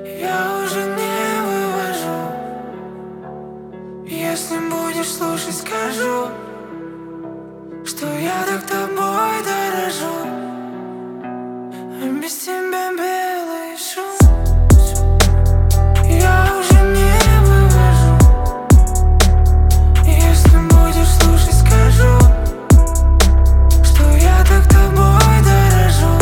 Я уже не вывожу. Если будешь слушать, скажу, что я так тобой дорожу, а без тебя белый шум. Я уже не вывожу. Если будешь слушать, скажу, что я так тобой дорожу,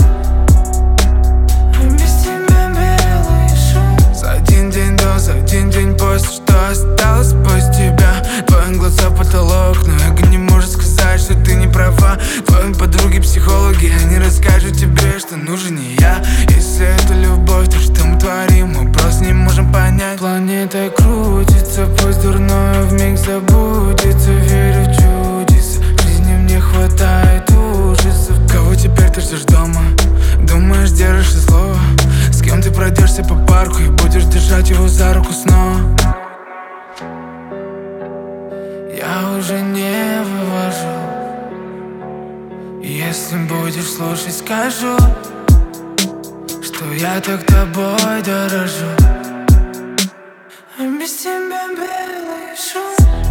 а без тебя белый шум. За один день до, за один день после, что осталось после тебя. Твои глаза потолок, но эго не может сказать, что ты не права. Твои подруги-психологи, они расскажут тебе, что нужен не я. Если это любовь, то что мы творим, мы просто не можем понять. Планета крутится, пусть дурное вмиг забудется. Верю в чудеса, в жизни мне хватает ужасов. Кого теперь ты ждешь дома? Думаешь, держишь слово? С кем ты пройдешься по парку и будешь держать его за руку снова? Я уже не вывожу. Если будешь слушать, скажу, что я так тобой дорожу, а без тебя белый шум.